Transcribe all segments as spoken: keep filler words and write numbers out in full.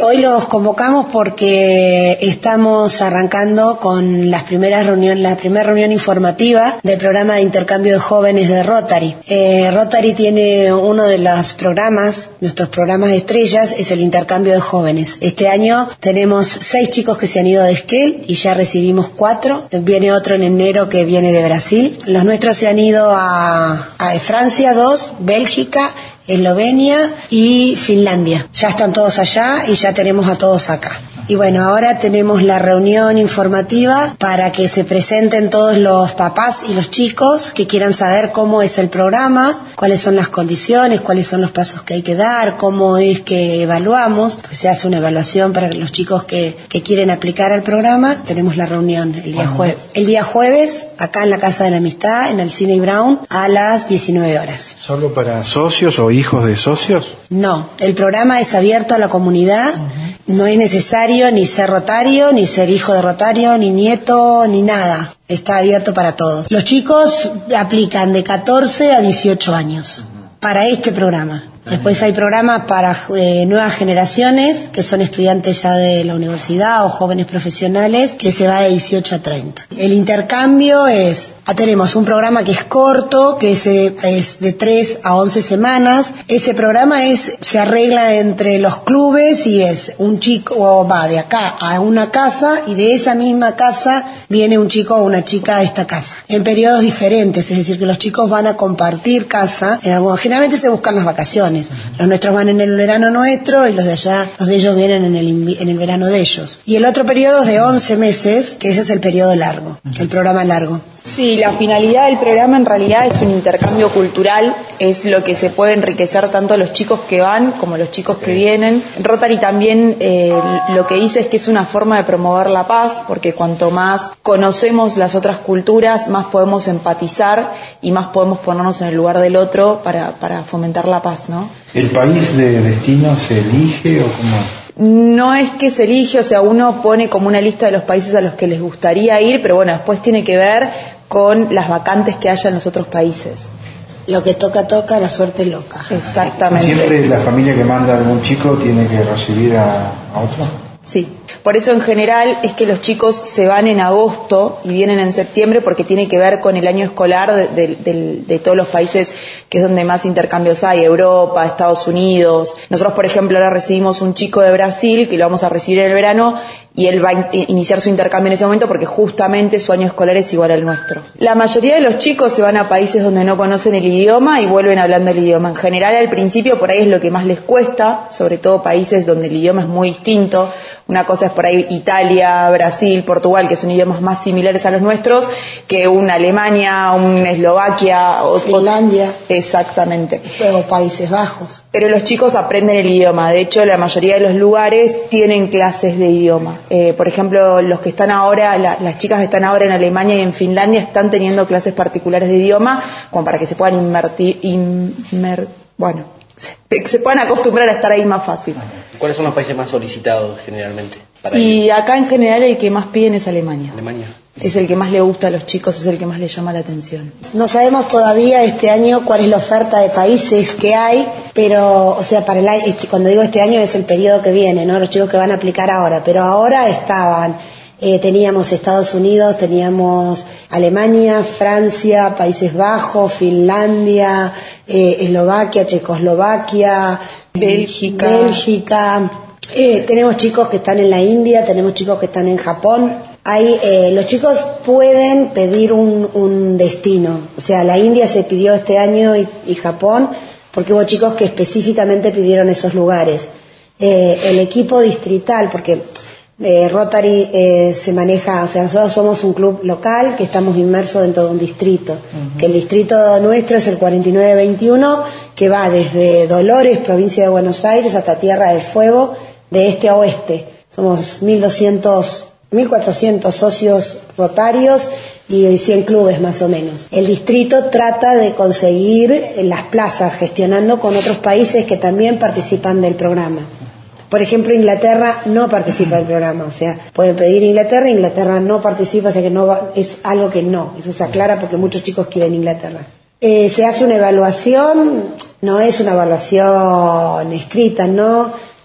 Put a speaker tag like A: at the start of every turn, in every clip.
A: Hoy los convocamos porque estamos arrancando con las primeras reunión, la primera reunión informativa del programa de intercambio de jóvenes de Rotary. Eh, Rotary tiene uno de los programas, nuestros programas estrellas, es el intercambio de jóvenes. Este año tenemos seis chicos que se han ido de Esquel y ya recibimos cuatro. Viene otro en enero que viene de Brasil. Los nuestros se han ido a, a Francia, dos, Bélgica, Eslovenia y Finlandia. Ya están todos allá y ya tenemos a todos acá. Y bueno, ahora tenemos la reunión informativa para que se presenten todos los papás y los chicos que quieran saber cómo es el programa, cuáles son las condiciones, cuáles son los pasos que hay que dar, cómo es que evaluamos. Pues se hace una evaluación para los chicos que, que quieren aplicar al programa. Tenemos la reunión el día jueves. El día jueves, acá en la Casa de la Amistad, en Alcina y Brown, a las diecinueve horas.
B: ¿Solo para socios o hijos de socios?
A: No, el programa es abierto a la comunidad. Uh-huh. No es necesario ni ser rotario, ni ser hijo de rotario, ni nieto, ni nada. Está abierto para todos. Los chicos aplican de catorce a dieciocho años para este programa. Después hay programas para eh, nuevas generaciones, que son estudiantes ya de la universidad o jóvenes profesionales, que se va de dieciocho a treinta. El intercambio es, tenemos un programa que es corto, que es, es de tres a once semanas. Ese programa es se arregla entre los clubes y es un chico va de acá a una casa y de esa misma casa viene un chico o una chica a esta casa. En periodos diferentes, es decir, que los chicos van a compartir casa. En algún, generalmente se buscan las vacaciones. Los nuestros van en el verano nuestro y los de allá, los de ellos vienen en el, en el verano de ellos. Y el otro periodo es de once meses, que ese es el periodo largo, el programa largo.
C: Sí, la finalidad del programa en realidad es un intercambio cultural, es lo que se puede enriquecer tanto a los chicos que van como a los chicos que vienen. Rotary también eh, lo que dice es que es una forma de promover la paz, porque cuanto más conocemos las otras culturas, más podemos empatizar y más podemos ponernos en el lugar del otro para, para fomentar la paz, ¿no?
B: ¿El país de destino se elige o cómo?
C: No es que se elige, o sea, uno pone como una lista de los países a los que les gustaría ir, pero bueno, después tiene que ver con las vacantes que haya en los otros países.
A: Lo que toca, toca, la suerte loca.
C: Exactamente.
B: ¿Siempre la familia que manda a algún chico tiene que recibir a, a otro?
C: Sí, por eso en general es que los chicos se van en agosto y vienen en septiembre porque tiene que ver con el año escolar de, de, de, de todos los países que es donde más intercambios hay, Europa, Estados Unidos. Nosotros, por ejemplo, ahora recibimos un chico de Brasil que lo vamos a recibir en el verano y él va a in- iniciar su intercambio en ese momento porque justamente su año escolar es igual al nuestro. La mayoría de los chicos se van a países donde no conocen el idioma y vuelven hablando el idioma. En general, al principio, por ahí es lo que más les cuesta, sobre todo países donde el idioma es muy distinto. Una cosa es por ahí Italia, Brasil, Portugal, que son idiomas más similares a los nuestros, que una Alemania, una Eslovaquia o
A: Finlandia.
C: Exactamente.
A: O Países Bajos.
C: Pero los chicos aprenden el idioma. De hecho, la mayoría de los lugares tienen clases de idioma. Eh, por ejemplo, los que están ahora, la, las chicas que están ahora en Alemania y en Finlandia están teniendo clases particulares de idioma, como para que se puedan invertir, inmer, bueno, se, se puedan acostumbrar a estar ahí más fácil.
D: ¿Cuáles son los países más solicitados generalmente? Para
C: y
D: ellos?
C: Acá en general el que más piden es Alemania.
D: Alemania.
C: Es el que más le gusta a los chicos, es el que más les llama la atención.
A: No sabemos todavía este año cuál es la oferta de países que hay, pero, o sea, para el año, cuando digo este año es el periodo que viene, ¿no? Los chicos que van a aplicar ahora, pero ahora estaban, eh, teníamos Estados Unidos, teníamos Alemania, Francia, Países Bajos, Finlandia, eh, Eslovaquia, Checoslovaquia,
C: Bélgica.
A: Bélgica. Eh, tenemos chicos que están en la India, tenemos chicos que están en Japón. Hay, eh, los chicos pueden pedir un, un destino. O sea, la India se pidió este año y, y Japón, porque hubo chicos que específicamente pidieron esos lugares. Eh, el equipo distrital, porque eh, Rotary eh, se maneja, o sea, nosotros somos un club local que estamos inmersos dentro de un distrito. Uh-huh. Que el distrito nuestro es el cuarenta y nueve veintiuno, que va desde Dolores, provincia de Buenos Aires, hasta Tierra del Fuego, de este a oeste. Somos mil doscientos, mil cuatrocientos socios rotarios y cien clubes más o menos. El distrito trata de conseguir las plazas gestionando con otros países que también participan del programa. Por ejemplo, Inglaterra no participa del programa, o sea, pueden pedir Inglaterra, Inglaterra no participa, o sea que no va, es algo que no, eso se aclara porque muchos chicos quieren Inglaterra. Eh, se hace una evaluación, no es una evaluación escrita, no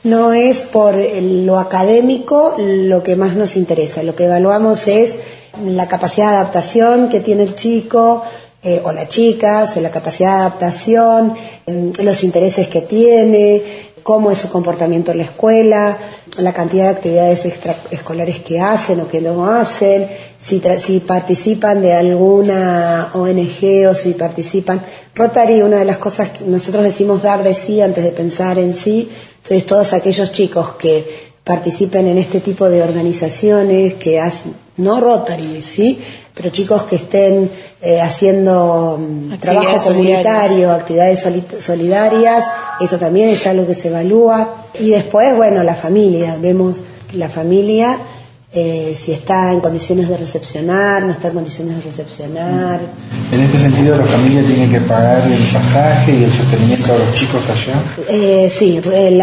A: no es por lo académico lo que más nos interesa. Lo que evaluamos es la capacidad de adaptación que tiene el chico eh, o la chica, o sea, la capacidad de adaptación, eh, los intereses que tiene, cómo es su comportamiento en la escuela, la cantidad de actividades extraescolares que hacen o que no hacen, si, tra- si participan de alguna O N G o si participan. Rotary, una de las cosas que nosotros decimos dar de sí antes de pensar en sí, entonces todos aquellos chicos que participen en este tipo de organizaciones que hacen, no Rotary, sí, pero chicos que estén eh, haciendo um, trabajo comunitario, actividades soli- solidarias, eso también es algo que se evalúa. Y después, bueno, la familia, vemos la familia, eh, si está en condiciones de recepcionar, no está en condiciones de recepcionar.
B: En este sentido, la familia tiene que pagar el pasaje y el sostenimiento de los chicos allá.
A: Eh, sí,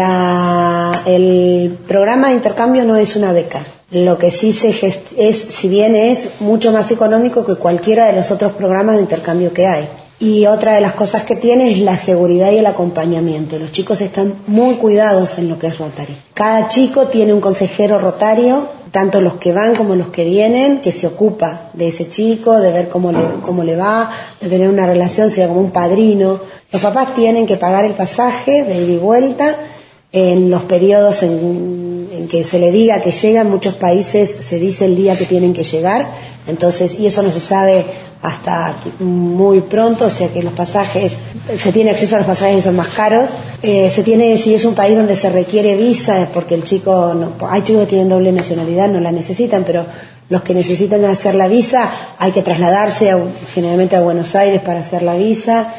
A: la, el programa de intercambio no es una beca. Lo que sí se gest- es, si bien es mucho más económico que cualquiera de los otros programas de intercambio que hay. Y otra de las cosas que tiene es la seguridad y el acompañamiento. Los chicos están muy cuidados en lo que es Rotary. Cada chico tiene un consejero rotario, tanto los que van como los que vienen, que se ocupa de ese chico, de ver cómo le, cómo le va, de tener una relación, sería como un padrino. Los papás tienen que pagar el pasaje de ida y vuelta en los periodos en, en que se le diga que llega. En muchos países se dice el día que tienen que llegar, entonces, y eso no se sabe hasta muy pronto, o sea que los pasajes, se tiene acceso a los pasajes que son más caros. Eh, se tiene, si es un país donde se requiere visa, porque el chico, no, hay chicos que tienen doble nacionalidad, no la necesitan, pero los que necesitan hacer la visa, hay que trasladarse a, generalmente a Buenos Aires para hacer la visa.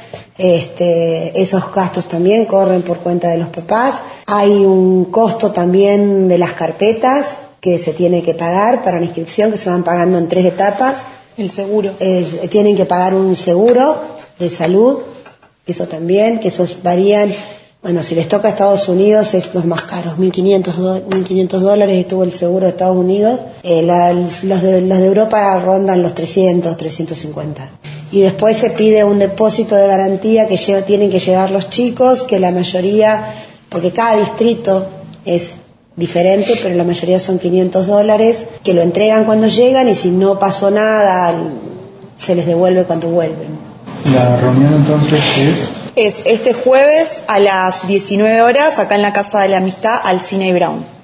A: Este, esos gastos también corren por cuenta de los papás. Hay un costo también de las carpetas que se tiene que pagar para la inscripción, que se van pagando en tres etapas.
C: El seguro.
A: Eh, tienen que pagar un seguro de salud, eso también, que esos varían. Bueno, si les toca a Estados Unidos es los más caros, mil quinientos dólares estuvo el seguro de Estados Unidos. Eh, la, los, de, los de Europa rondan los trescientos, trescientos cincuenta. Y después se pide un depósito de garantía que lleva, tienen que llevar los chicos, que la mayoría, porque cada distrito es diferente, pero la mayoría son quinientos dólares, que lo entregan cuando llegan y si no pasó nada, se les devuelve cuando vuelven.
B: La reunión entonces es...
C: Es este jueves a las diecinueve horas acá en la Casa de la Amistad, Alsina y Brown.